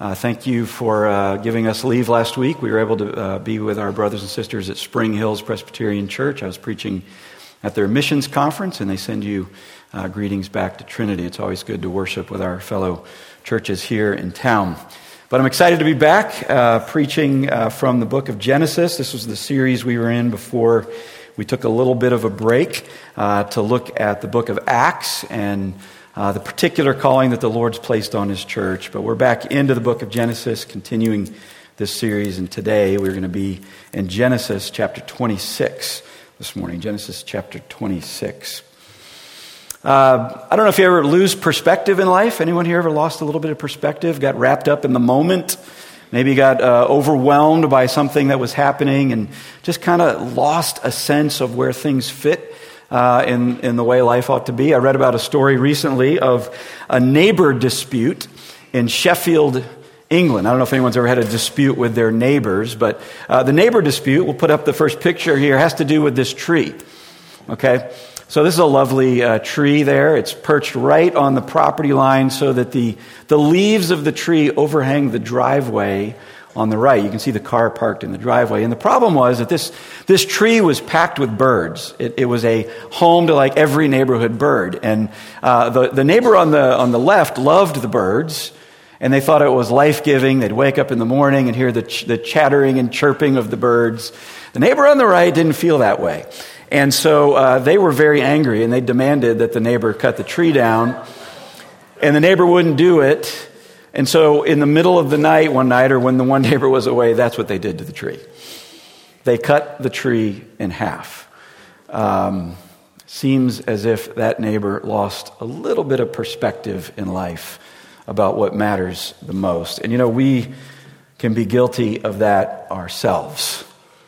Thank you for giving us leave last week. We were able to be with our brothers and sisters at Spring Hills Presbyterian Church. I was preaching at their missions conference, and they send you greetings back to Trinity. It's always good to worship with our fellow churches here in town. But I'm excited to be back preaching from the book of Genesis. This was the series we were in before we took a little bit of a break to look at the book of Acts and the particular calling that the Lord's placed on His church. But we're back into the book of Genesis, continuing this series, and today we're going to be in Genesis chapter 26 this morning. Genesis chapter 26. I don't know if you ever lose perspective in life. Anyone here ever lost a little bit of perspective, got wrapped up in the moment, maybe got overwhelmed by something that was happening and just kind of lost a sense of where things fit in the way life ought to be? I read about a story recently of a neighbor dispute in Sheffield, England. I don't know if anyone's ever had a dispute with their neighbors, but the neighbor dispute, we'll put up the first picture here, has to do with this tree. Okay? So this is a lovely tree there. It's perched right on the property line so that the leaves of the tree overhang the driveway on the right. You can see the car parked in the driveway. And the problem was that this tree was packed with birds. It was a home to like every neighborhood bird. And the neighbor on the left loved the birds, and they thought it was life-giving. They'd wake up in the morning and hear the chattering and chirping of the birds. The neighbor on the right didn't feel that way. And so they were very angry, and they demanded that the neighbor cut the tree down. And the neighbor wouldn't do it. And so in the middle of the night, one night, or when the one neighbor was away, that's what they did to the tree. They cut the tree in half. Seems as if that neighbor lost a little bit of perspective in life about what matters the most. And you know, we can be guilty of that ourselves,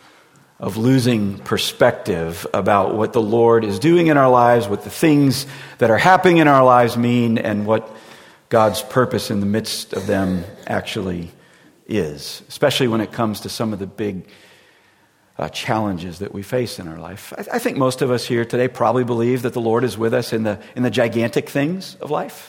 of losing perspective about what the Lord is doing in our lives, what the things that are happening in our lives mean, and what God's purpose in the midst of them actually is, especially when it comes to some of the big challenges that we face in our life. I think most of us here today probably believe that the Lord is with us in the gigantic things of life.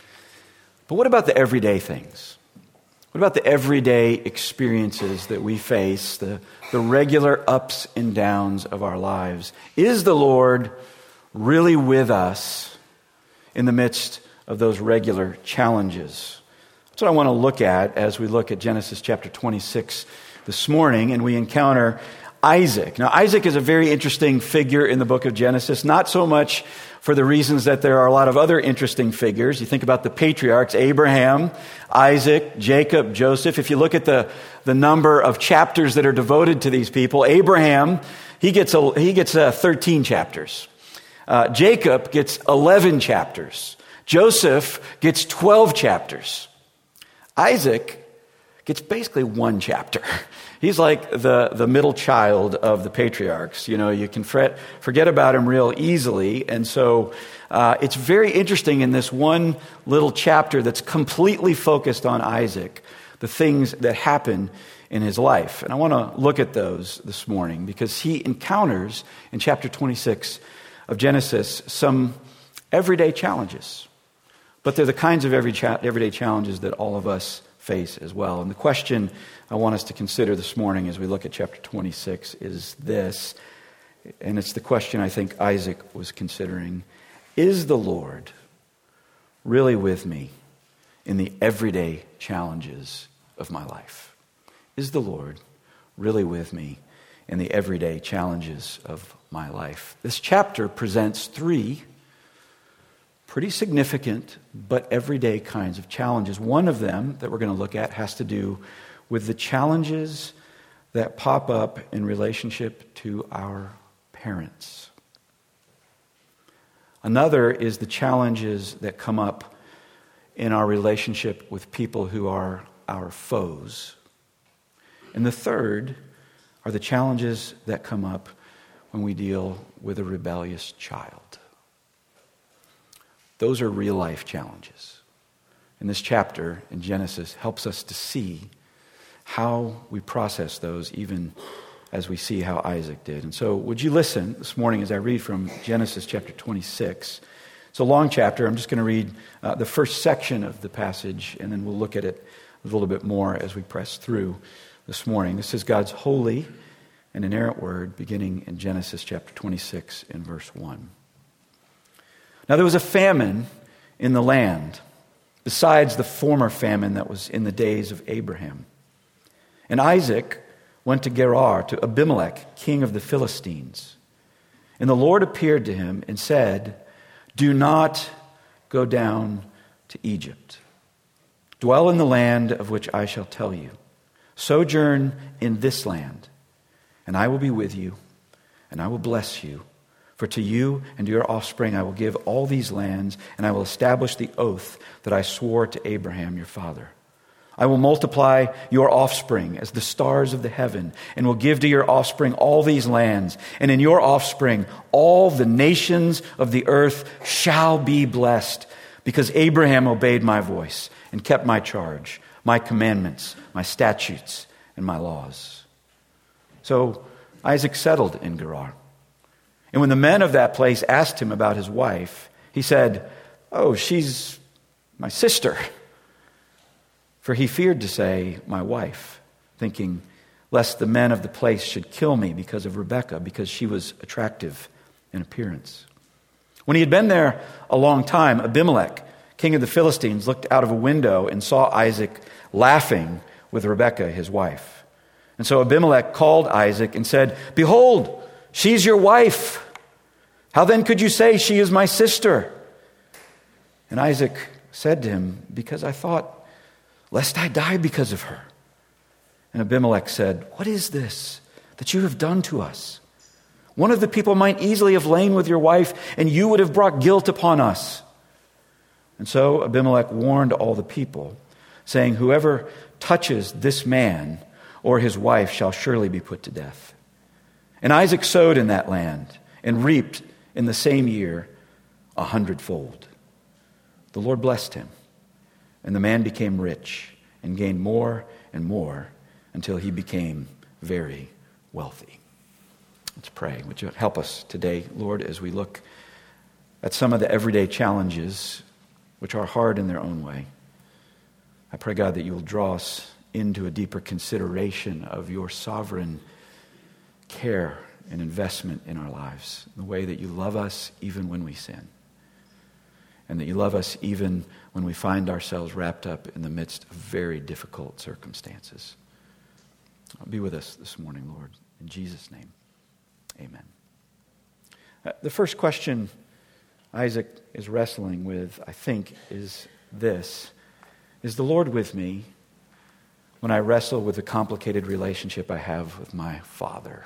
But what about the everyday things? What about the everyday experiences that we face, the regular ups and downs of our lives? Is the Lord really with us in the midst of those regular challenges? That's what I want to look at as we look at Genesis chapter 26 this morning, and we encounter Isaac. Now, Isaac is a very interesting figure in the book of Genesis, not so much for the reasons that there are a lot of other interesting figures. You think about the patriarchs, Abraham, Isaac, Jacob, Joseph. If you look at the number of chapters that are devoted to these people, Abraham, he gets 13 chapters. Jacob gets 11 chapters. Joseph gets 12 chapters. Isaac gets basically one chapter. He's like the middle child of the patriarchs. You know, you can forget about him real easily. And so it's very interesting in this one little chapter that's completely focused on Isaac, the things that happen in his life. And I want to look at those this morning because he encounters in chapter 26 of Genesis some everyday challenges. But they're the kinds of everyday challenges that all of us face as well. And the question I want us to consider this morning as we look at chapter 26 is this, and it's the question I think Isaac was considering. Is the Lord really with me in the everyday challenges of my life? Is the Lord really with me in the everyday challenges of my life? This chapter presents three pretty significant but everyday kinds of challenges. One of them that we're going to look at has to do with the challenges that pop up in relationship to our parents. Another is the challenges that come up in our relationship with people who are our foes. And the third are the challenges that come up when we deal with a rebellious child. Those are real life challenges. And this chapter in Genesis helps us to see how we process those even as we see how Isaac did. And so would you listen this morning as I read from Genesis chapter 26. It's a long chapter. I'm just going to read the first section of the passage, and then we'll look at it a little bit more as we press through this morning. This is God's holy and inerrant word, beginning in Genesis chapter 26 in verse 1. Now there was a famine in the land, besides the former famine that was in the days of Abraham. And Isaac went to Gerar, to Abimelech, king of the Philistines. And the Lord appeared to him and said, "Do not go down to Egypt. Dwell in the land of which I shall tell you. Sojourn in this land, and I will be with you, and I will bless you. For to you and to your offspring I will give all these lands, and I will establish the oath that I swore to Abraham your father. I will multiply your offspring as the stars of the heaven, and will give to your offspring all these lands. And in your offspring all the nations of the earth shall be blessed, because Abraham obeyed my voice and kept my charge, my commandments, my statutes, and my laws." So Isaac settled in Gerar. And when the men of that place asked him about his wife, he said, "Oh, she's my sister." For he feared to say, "my wife," thinking, lest the men of the place should kill me because of Rebekah, because she was attractive in appearance. When he had been there a long time, Abimelech, king of the Philistines, looked out of a window and saw Isaac laughing with Rebekah, his wife. And so Abimelech called Isaac and said, "Behold, she's your wife. How then could you say she is my sister?" And Isaac said to him, "Because I thought, lest I die because of her." And Abimelech said, "What is this that you have done to us? One of the people might easily have lain with your wife, and you would have brought guilt upon us." And so Abimelech warned all the people, saying, "Whoever touches this man or his wife shall surely be put to death." And Isaac sowed in that land and reaped in the same year 100-fold. The Lord blessed him, and the man became rich and gained more and more until he became very wealthy. Let's pray. Would you help us today, Lord, as we look at some of the everyday challenges which are hard in their own way. I pray, God, that you will draw us into a deeper consideration of your sovereign care and investment in our lives, the way that you love us even when we sin, and that you love us even when we find ourselves wrapped up in the midst of very difficult circumstances. Be with us this morning, Lord. In Jesus' name, amen. The first question Isaac is wrestling with, I think, is this: is the Lord with me when I wrestle with the complicated relationship I have with my father?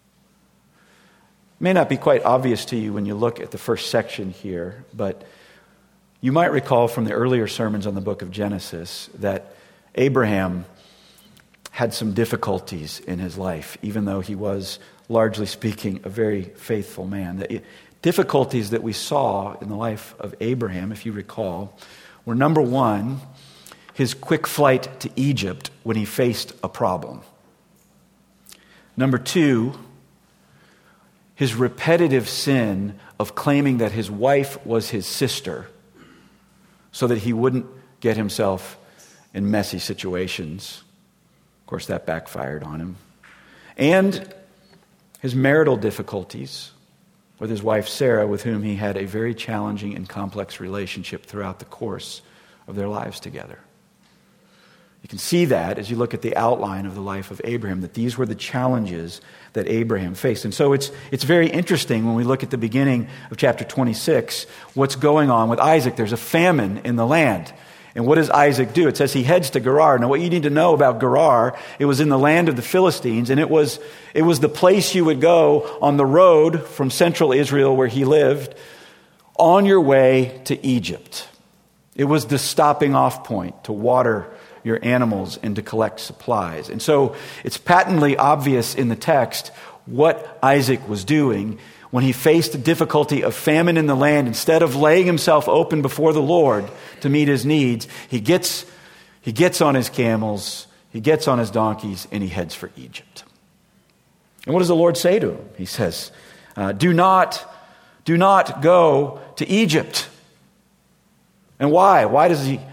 It may not be quite obvious to you when you look at the first section here, but you might recall from the earlier sermons on the book of Genesis that Abraham had some difficulties in his life, even though he was, largely speaking, a very faithful man. The difficulties that we saw in the life of Abraham, if you recall, were number one, his quick flight to Egypt when he faced a problem. Number two, his repetitive sin of claiming that his wife was his sister so that he wouldn't get himself in messy situations. Of course, that backfired on him. And his marital difficulties with his wife Sarah, with whom he had a very challenging and complex relationship throughout the course of their lives together. You can see that as you look at the outline of the life of Abraham, that these were the challenges that Abraham faced. And so it's very interesting when we look at the beginning of chapter 26, what's going on with Isaac. There's a famine in the land. And what does Isaac do? It says he heads to Gerar. Now what you need to know about Gerar, it was in the land of the Philistines, and it was the place you would go on the road from central Israel where he lived on your way to Egypt. It was the stopping off point to water your animals and to collect supplies. And so it's patently obvious in the text what Isaac was doing when he faced the difficulty of famine in the land. Instead of laying himself open before the Lord to meet his needs, he gets on his camels, he gets on his donkeys, and he heads for Egypt. And what does the Lord say to him? He says, do not go to Egypt. And why? Why does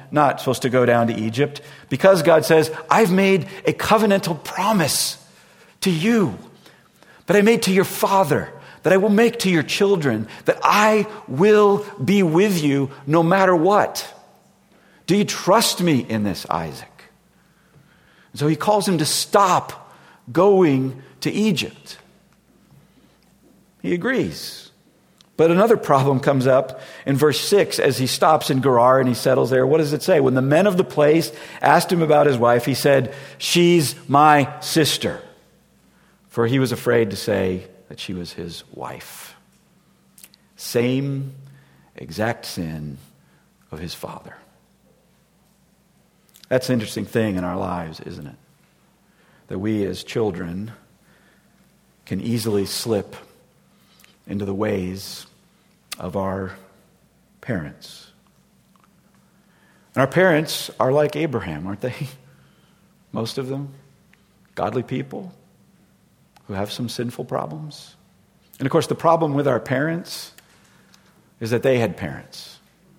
not supposed to go down to Egypt? Because God says, I've made a covenantal promise to you that I made to your father, that I will make to your children, that I will be with you no matter what. Do you trust me in this, Isaac? So he calls him to stop going to Egypt. He agrees. But another problem comes up in verse 6 as he stops in Gerar and he settles there. What does it say? When the men of the place asked him about his wife, he said, she's my sister. For he was afraid to say that she was his wife. Same exact sin of his father. That's an interesting thing in our lives, isn't it? That we as children can easily slip into the ways of our parents. And our parents are like Abraham, aren't they? Most of them. Godly people who have some sinful problems. And of course, the problem with our parents is that they had parents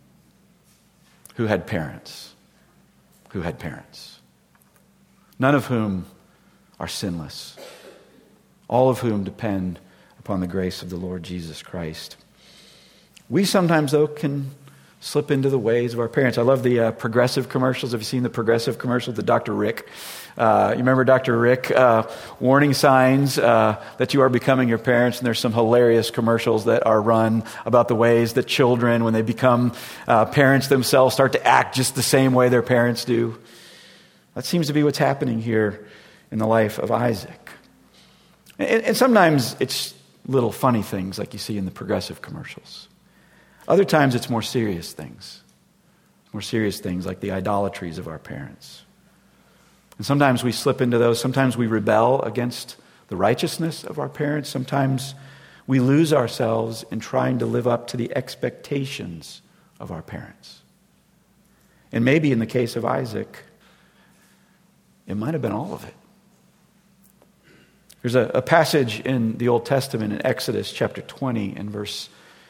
who had parents who had parents, none of whom are sinless, all of whom depend upon the grace of the Lord Jesus Christ. We sometimes, though, can slip into the ways of our parents. I love the Progressive commercials. Have you seen the Progressive commercial, the Dr. Rick? You remember Dr. Rick, warning signs that you are becoming your parents, and there's some hilarious commercials that are run about the ways that children, when they become parents themselves, start to act just the same way their parents do. That seems to be what's happening here in the life of Isaac. And sometimes it's little funny things like you see in the Progressive commercials. Other times it's more serious things. More serious things like the idolatries of our parents. And sometimes we slip into those. Sometimes we rebel against the righteousness of our parents. Sometimes we lose ourselves in trying to live up to the expectations of our parents. And maybe in the case of Isaac, it might have been all of it. There's a passage in the Old Testament in Exodus chapter 20 and verse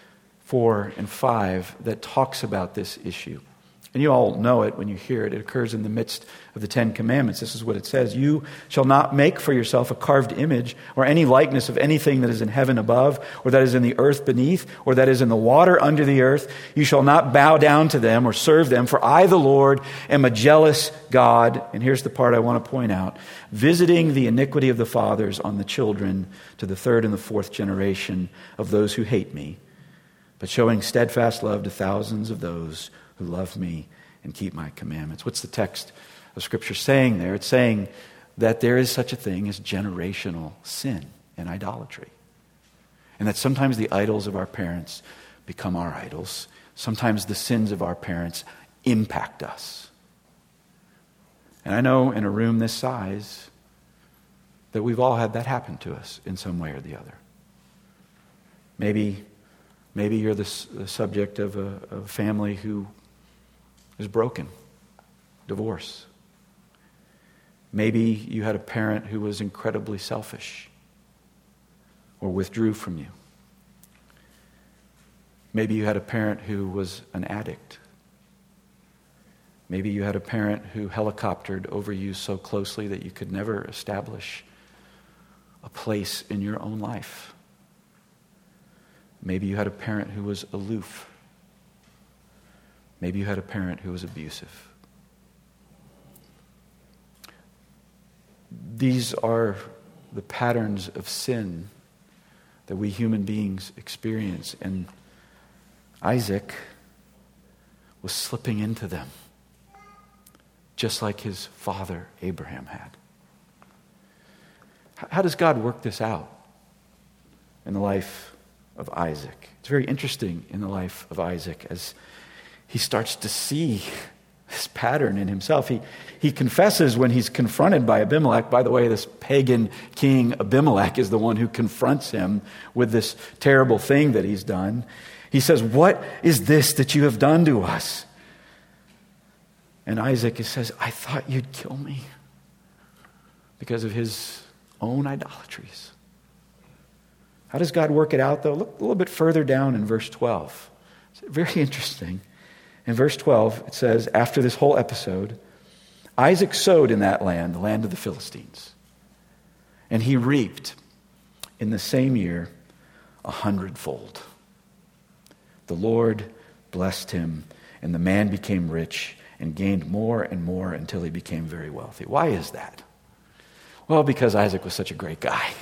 4 and 5 that talks about this issue. And you all know it when you hear it. It occurs in the midst of the Ten Commandments. This is what it says. You shall not make for yourself a carved image or any likeness of anything that is in heaven above, or that is in the earth beneath, or that is in the water under the earth. You shall not bow down to them or serve them, for I, the Lord, am a jealous God. And here's the part I want to point out. Visiting the iniquity of the fathers on the children to the third and the fourth generation of those who hate me, but showing steadfast love to thousands of those who love me and keep my commandments. What's the text of Scripture saying there? It's saying that there is such a thing as generational sin and idolatry. And that sometimes the idols of our parents become our idols. Sometimes the sins of our parents impact us. And I know in a room this size that we've all had that happen to us in some way or the other. Maybe you're the subject of a family who is broken, divorce. Maybe you had a parent who was incredibly selfish or withdrew from you. Maybe you had a parent who was an addict. Maybe you had a parent who helicoptered over you so closely that you could never establish a place in your own life. Maybe you had a parent who was aloof. Maybe you had a parent who was abusive. These are the patterns of sin that we human beings experience. And Isaac was slipping into them, just like his father Abraham had. How does God work this out in the life of Isaac? It's very interesting in the life of Isaac as he starts to see this pattern in himself. He confesses when he's confronted by Abimelech. By the way, this pagan king Abimelech is the one who confronts him with this terrible thing that he's done. He says, "What is this that you have done to us?" And Isaac says, "I thought you'd kill me," because of his own idolatries. How does God work it out, though? Look a little bit further down in verse 12. It's very interesting. In verse 12, it says, after this whole episode, Isaac sowed in that land, the land of the Philistines, and he reaped in the same year 100-fold. The Lord blessed him, and the man became rich and gained more and more until he became very wealthy. Why is that? Well, because Isaac was such a great guy.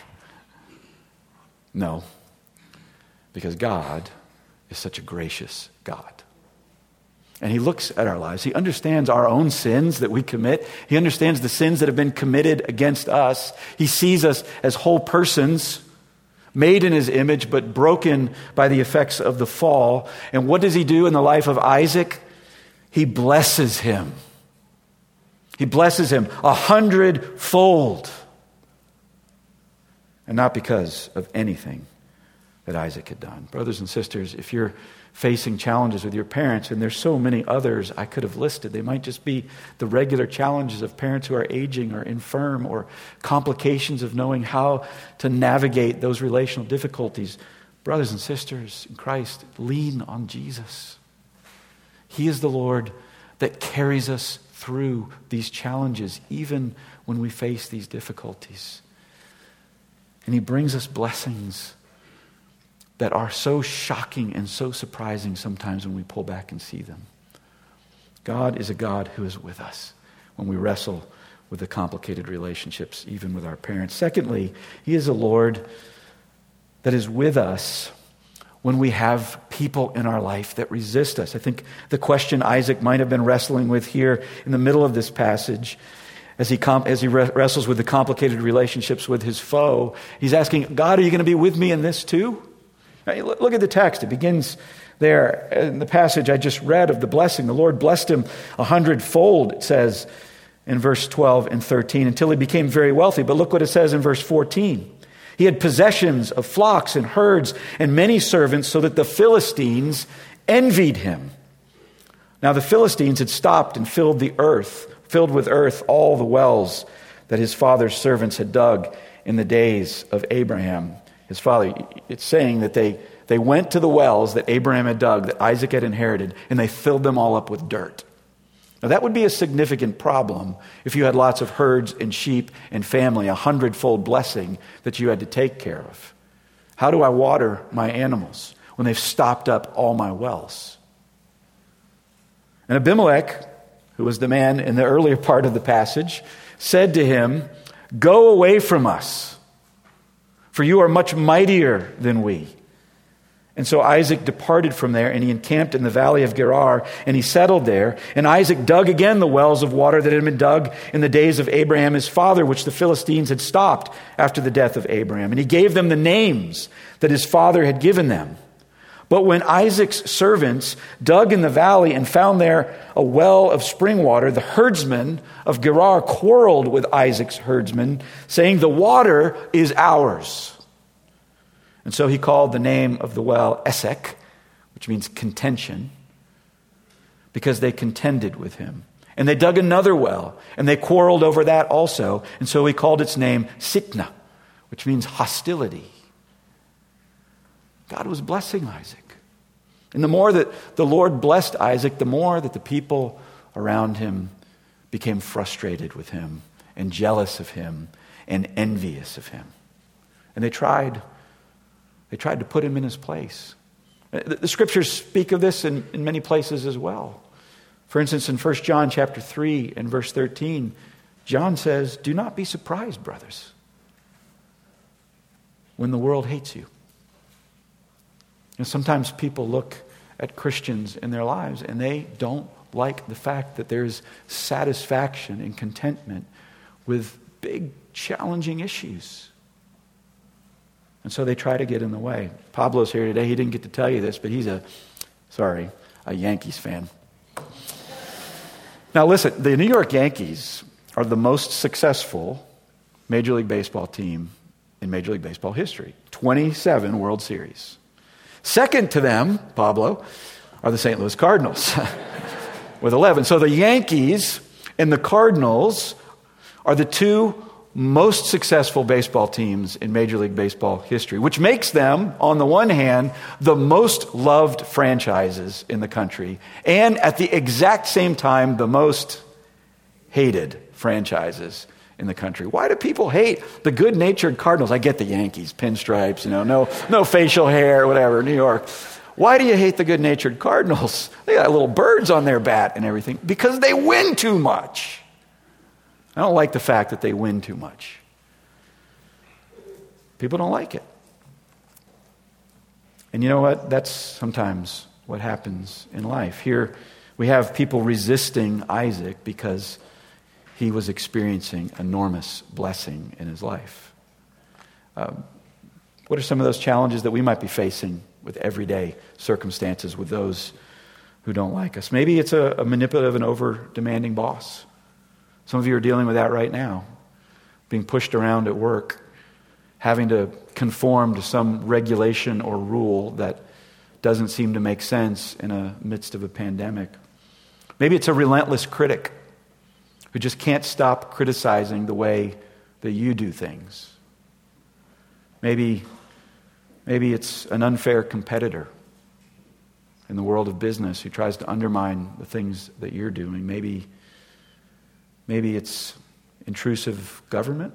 No, because God is such a gracious God. And he looks at our lives. He understands our own sins that we commit. He understands the sins that have been committed against us. He sees us as whole persons, made in his image, but broken by the effects of the fall. And what does he do in the life of Isaac? He blesses him. He blesses him 100-fold. And not because of anything that Isaac had done. Brothers and sisters, if you're facing challenges with your parents, and there's so many others I could have listed, they might just be the regular challenges of parents who are aging or infirm, or complications of knowing how to navigate those relational difficulties. Brothers and sisters in Christ, lean on Jesus. He is the Lord that carries us through these challenges, even when we face these difficulties. And he brings us blessings that are so shocking and so surprising sometimes when we pull back and see them. God is a God who is with us when we wrestle with the complicated relationships, even with our parents. Secondly, he is a Lord that is with us when we have people in our life that resist us. I think the question Isaac might have been wrestling with here in the middle of this passage, as he wrestles with the complicated relationships with his foe, he's asking, God, are you going to be with me in this too? Now, look at the text. It begins there in the passage I just read of the blessing. The Lord blessed him 100-fold, it says in verse 12 and 13, until he became very wealthy. But look what it says in verse 14. He had possessions of flocks and herds and many servants, so that the Philistines envied him. Now the Philistines had stopped and filled with earth all the wells that his father's servants had dug in the days of Abraham, his father. It's saying that they went to the wells that Abraham had dug, that Isaac had inherited, and they filled them all up with dirt. Now that would be a significant problem if you had lots of herds and sheep and family, 100-fold blessing that you had to take care of. How do I water my animals when they've stopped up all my wells? And Abimelech, who was the man in the earlier part of the passage, said to him, "Go away from us, for you are much mightier than we." And so Isaac departed from there, and he encamped in the valley of Gerar, and he settled there. And Isaac dug again the wells of water that had been dug in the days of Abraham his father, which the Philistines had stopped after the death of Abraham. And he gave them the names that his father had given them. But when Isaac's servants dug in the valley and found there a well of spring water, the herdsmen of Gerar quarreled with Isaac's herdsmen, saying, "The water is ours." And so he called the name of the well Esek, which means contention, because they contended with him. And they dug another well, and they quarreled over that also. And so he called its name Sitnah, which means hostility. God was blessing Isaac. And the more that the Lord blessed Isaac, the more that the people around him became frustrated with him and jealous of him and envious of him. And they tried to put him in his place. The scriptures speak of this in many places as well. For instance, in 1 John chapter 3 and verse 13, John says, "Do not be surprised, brothers, when the world hates you." And sometimes people look at Christians in their lives and they don't like the fact that there's satisfaction and contentment with big, challenging issues. And so they try to get in the way. Pablo's here today. He didn't get to tell you this, but he's a Yankees fan. Now listen, the New York Yankees are the most successful Major League Baseball team in Major League Baseball history. 27 World Series. Second to them, Pablo, are the St. Louis Cardinals with 11. So the Yankees and the Cardinals are the two most successful baseball teams in Major League Baseball history, which makes them, on the one hand, the most loved franchises in the country, and at the exact same time, the most hated franchises in the country. Why do people hate the good-natured Cardinals? I get the Yankees, pinstripes, no facial hair, whatever, New York. Why do you hate the good-natured Cardinals? They got little birds on their bat and everything. Because they win too much. I don't like the fact that they win too much. People don't like it. And you know what? That's sometimes what happens in life. Here we have people resisting Isaac because he was experiencing enormous blessing in his life. What are some of those challenges that we might be facing with everyday circumstances with those who don't like us? Maybe it's a manipulative and over-demanding boss. Some of you are dealing with that right now, being pushed around at work, having to conform to some regulation or rule that doesn't seem to make sense in the midst of a pandemic. Maybe it's a relentless critic who just can't stop criticizing the way that you do things. Maybe it's an unfair competitor in the world of business who tries to undermine the things that you're doing. Maybe it's intrusive government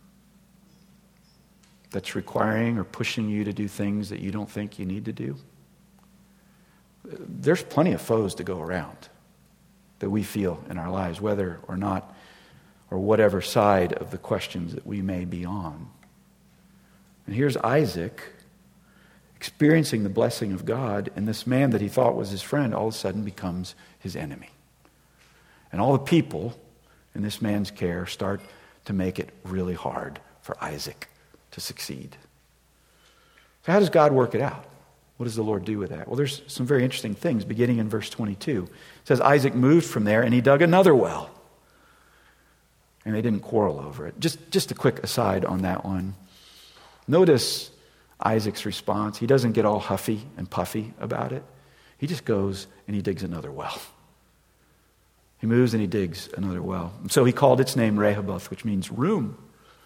that's requiring or pushing you to do things that you don't think you need to do. There's plenty of foes to go around that we feel in our lives, whether or not, or whatever side of the questions that we may be on. And here's Isaac experiencing the blessing of God, and this man that he thought was his friend all of a sudden becomes his enemy. And all the people in this man's care start to make it really hard for Isaac to succeed. So how does God work it out? What does the Lord do with that? Well, there's some very interesting things beginning in verse 22. It says Isaac moved from there and he dug another well. And they didn't quarrel over it. Just a quick aside on that one. Notice Isaac's response. He doesn't get all huffy and puffy about it. He just goes and he digs another well. He moves and he digs another well. So he called its name Rehoboth, which means room,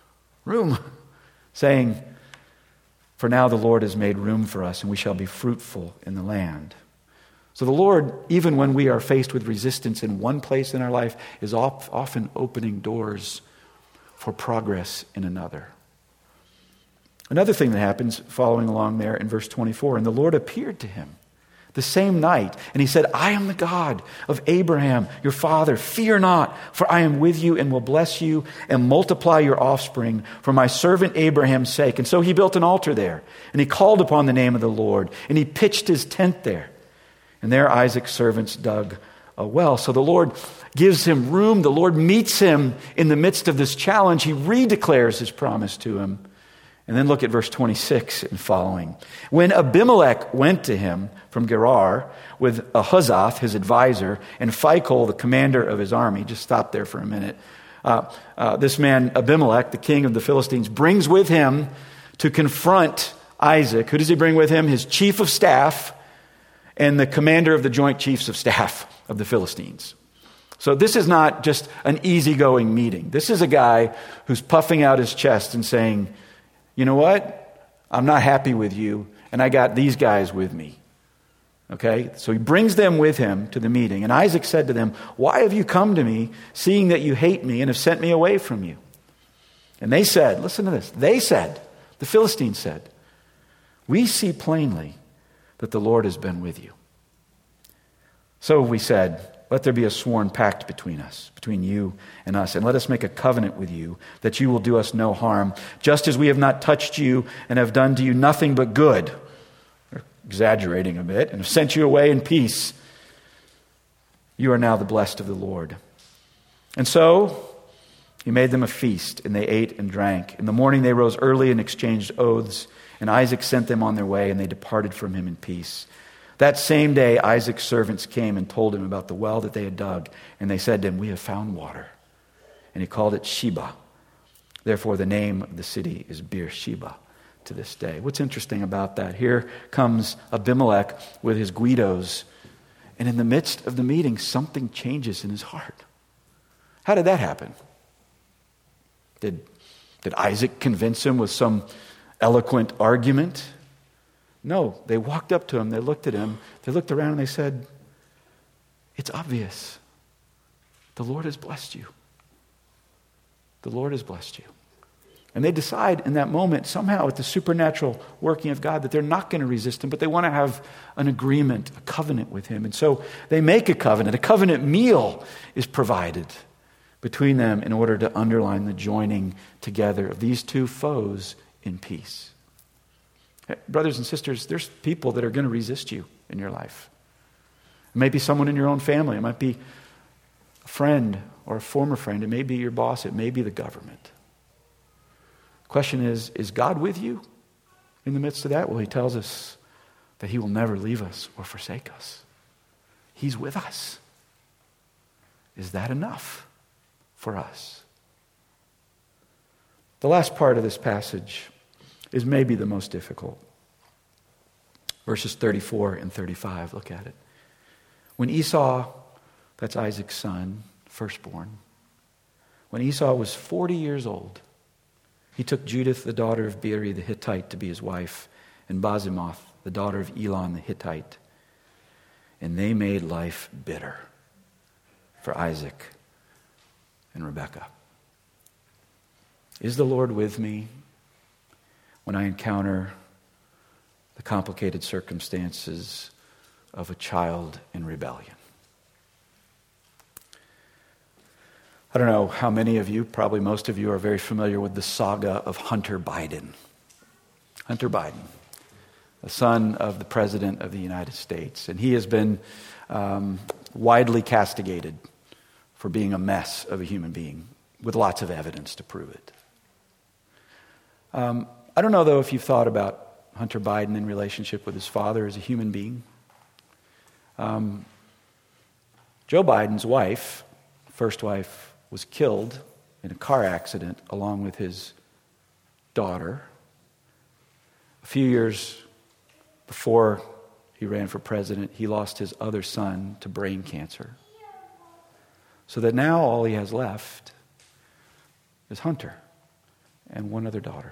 saying, "For now the Lord has made room for us, and we shall be fruitful in the land." So the Lord, even when we are faced with resistance in one place in our life, is often opening doors for progress in another. Another thing that happens following along there in verse 24, and the Lord appeared to him the same night, and he said, "I am the God of Abraham, your father. Fear not, for I am with you and will bless you and multiply your offspring for my servant Abraham's sake." And so he built an altar there, and he called upon the name of the Lord, and he pitched his tent there. And there Isaac's servants dug a well. So the Lord gives him room. The Lord meets him in the midst of this challenge. He redeclares his promise to him. And then look at verse 26 and following. When Abimelech went to him from Gerar with Ahuzzath, his advisor, and Phicol, the commander of his army, just stop there for a minute. This man, Abimelech, the king of the Philistines, brings with him to confront Isaac. Who does he bring with him? His chief of staff and the commander of the joint chiefs of staff of the Philistines. So this is not just an easygoing meeting. This is a guy who's puffing out his chest and saying, "You know what? I'm not happy with you, and I got these guys with me." Okay? So he brings them with him to the meeting. And Isaac said to them, "Why have you come to me, seeing that you hate me and have sent me away from you?" And they said, listen to this. They said, the Philistines said, "We see plainly that the Lord has been with you. So we said, let there be a sworn pact between us, between you and us, and let us make a covenant with you that you will do us no harm, just as we have not touched you and have done to you nothing but good." They're exaggerating a bit, "and have sent you away in peace. You are now the blessed of the Lord." And so he made them a feast, and they ate and drank. In the morning they rose early and exchanged oaths, and Isaac sent them on their way, and they departed from him in peace. That same day, Isaac's servants came and told him about the well that they had dug. And they said to him, "We have found water." And he called it Sheba. Therefore, the name of the city is Beersheba to this day. What's interesting about that? Here comes Abimelech with his Guidos. And in the midst of the meeting, something changes in his heart. How did that happen? Did Did Isaac convince him with some eloquent argument? No, they walked up to him, they looked at him, they looked around and they said, it's obvious. The Lord has blessed you. The Lord has blessed you. And they decide in that moment, somehow with the supernatural working of God, that they're not going to resist him, but they want to have an agreement, a covenant with him. And so they make a covenant. A covenant meal is provided between them in order to underline the joining together of these two foes in peace. Brothers and sisters, there's people that are going to resist you in your life. It may be someone in your own family. It might be a friend or a former friend. It may be your boss. It may be the government. The question is God with you in the midst of that? Well, he tells us that he will never leave us or forsake us. He's with us. Is that enough for us? The last part of this passage is maybe the most difficult. Verses 34 and 35, look at it. When Esau, that's Isaac's son, firstborn, when Esau was 40 years old, he took Judith, the daughter of Beeri the Hittite, to be his wife, and Basemath, the daughter of Elon the Hittite. And they made life bitter for Isaac and Rebekah. Is the Lord with me when I encounter the complicated circumstances of a child in rebellion? I don't know how many of you, probably most of you, are very familiar with the saga of Hunter Biden. Hunter Biden, the son of the President of the United States. And he has been widely castigated for being a mess of a human being, with lots of evidence to prove it. I don't know, though, if you've thought about Hunter Biden in relationship with his father as a human being. Joe Biden's wife, first wife, was killed in a car accident along with his daughter. A few years before he ran for president, he lost his other son to brain cancer. So that now all he has left is Hunter and one other daughter.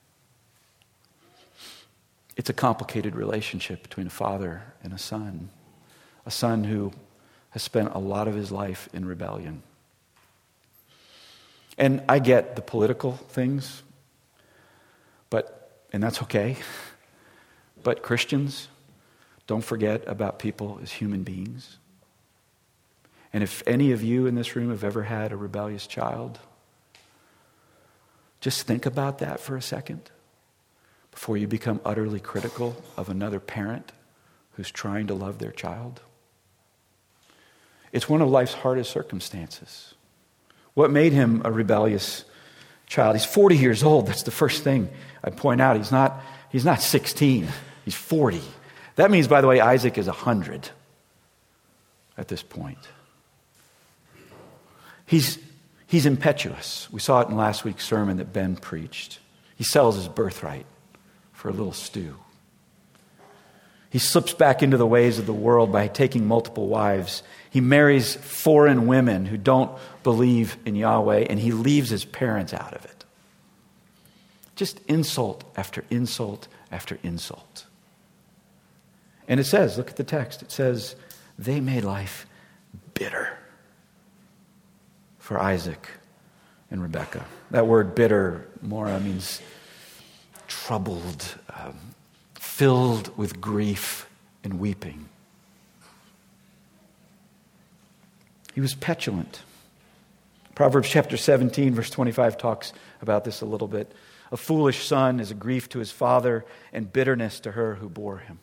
It's a complicated relationship between a father and a son who has spent a lot of his life in rebellion. And I get the political things, and that's okay. But Christians, don't forget about people as human beings. And if any of you in this room have ever had a rebellious child, just think about that for a second before you become utterly critical of another parent who's trying to love their child. It's one of life's hardest circumstances. What made him a rebellious child? He's 40 years old. That's the first thing I point out. He's not 16. He's 40. That means, by the way, Isaac is 100 at this point. He's impetuous. We saw it in last week's sermon that Ben preached. He sells his birthright for a little stew. He slips back into the ways of the world by taking multiple wives. He marries foreign women who don't believe in Yahweh, and he leaves his parents out of it. Just insult after insult after insult. And it says, look at the text, it says, they made life bitter for Isaac and Rebekah. That word bitter, Mora, means troubled, filled with grief and weeping. He was petulant. Proverbs chapter 17, verse 25 talks about this a little bit. A foolish son is a grief to his father and bitterness to her who bore him.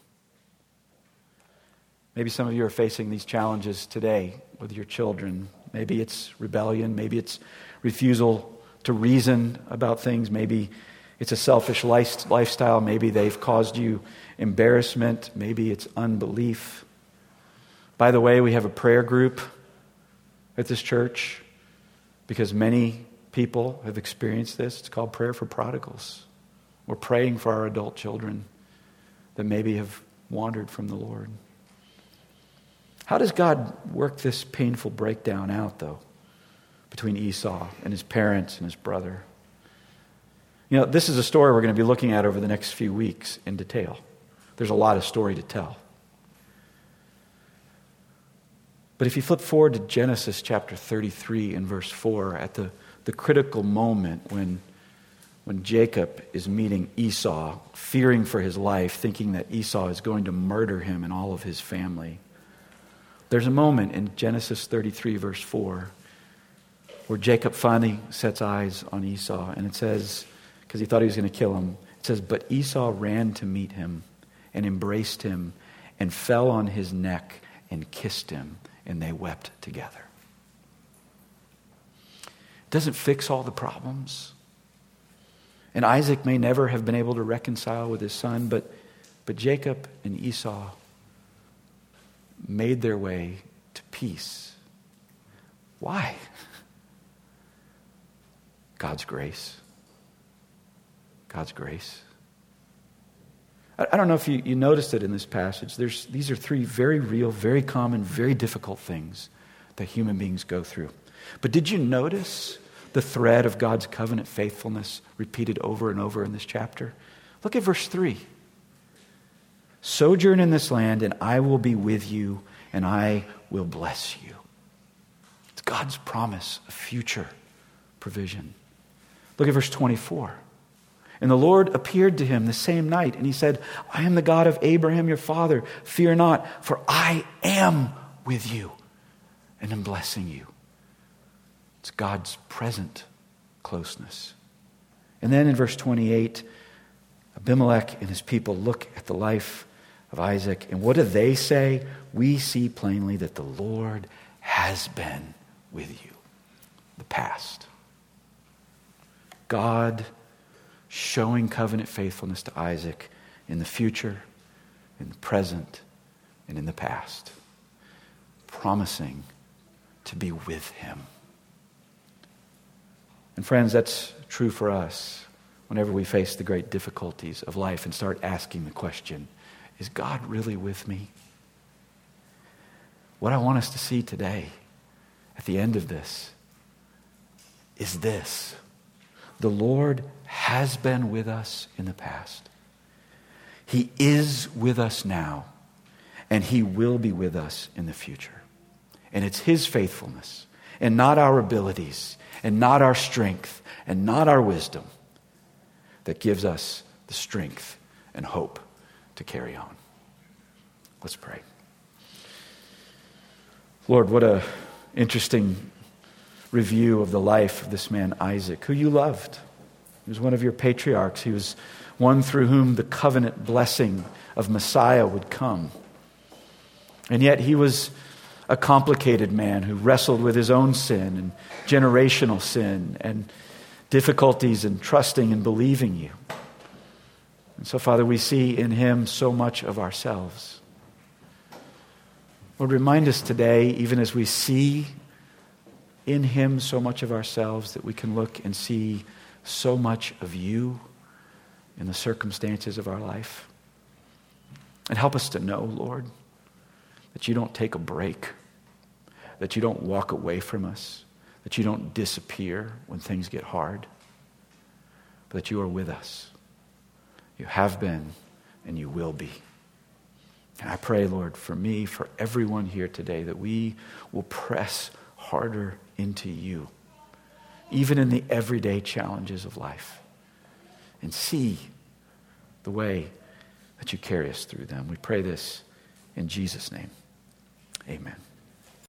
Maybe some of you are facing these challenges today with your children. Maybe it's rebellion. Maybe it's refusal to reason about things. Maybe it's a selfish lifestyle. Maybe they've caused you embarrassment. Maybe it's unbelief. By the way, we have a prayer group at this church because many people have experienced this. It's called Prayer for Prodigals. We're praying for our adult children that maybe have wandered from the Lord. How does God work this painful breakdown out, though, between Esau and his parents and his brother? This is a story we're going to be looking at over the next few weeks in detail. There's a lot of story to tell. But if you flip forward to Genesis chapter 33 and verse 4, at the critical moment when Jacob is meeting Esau, fearing for his life, thinking that Esau is going to murder him and all of his family, there's a moment in Genesis 33 verse 4 where Jacob finally sets eyes on Esau, and it says, because he thought he was going to kill him, it says, "But Esau ran to meet him and embraced him and fell on his neck and kissed him, and they wept together." It doesn't fix all the problems. And Isaac may never have been able to reconcile with his son, but Jacob and Esau made their way to peace. Why? God's grace. God's grace. I don't know if you noticed it in this passage. These are three very real, very common, very difficult things that human beings go through. But did you notice the thread of God's covenant faithfulness repeated over and over in this chapter? Look at verse 3. "Sojourn in this land, and I will be with you, and I will bless you." It's God's promise of future provision. Look at verse 24. "And the Lord appeared to him the same night, and he said, I am the God of Abraham your father. Fear not, for I am with you, and am blessing you." It's God's present closeness. And then in verse 28, Abimelech and his people look at the life of Isaac, and what do they say? "We see plainly that the Lord has been with you." The past. God showing covenant faithfulness to Isaac in the future, in the present, and in the past. Promising to be with him. And friends, that's true for us whenever we face the great difficulties of life and start asking the question, is God really with me? What I want us to see today at the end of this is this: the Lord has been with us in the past. He is with us now, and he will be with us in the future. And it's his faithfulness, and not our abilities, and not our strength, and not our wisdom, that gives us the strength and hope to carry on. Let's pray. Lord, what an interesting review of the life of this man Isaac, who you loved. He was one of your patriarchs. He was one through whom the covenant blessing of Messiah would come. And yet he was a complicated man who wrestled with his own sin and generational sin and difficulties in trusting and believing you. And so, Father, we see in him so much of ourselves. Lord, remind us today, even as we see in him so much of ourselves, that we can look and see so much of you in the circumstances of our life. And help us to know, Lord, that you don't take a break, that you don't walk away from us, that you don't disappear when things get hard, but that you are with us. You have been and you will be. And I pray, Lord, for me, for everyone here today, that we will press harder into you, even in the everyday challenges of life, and see the way that you carry us through them. We pray this in Jesus' name. Amen.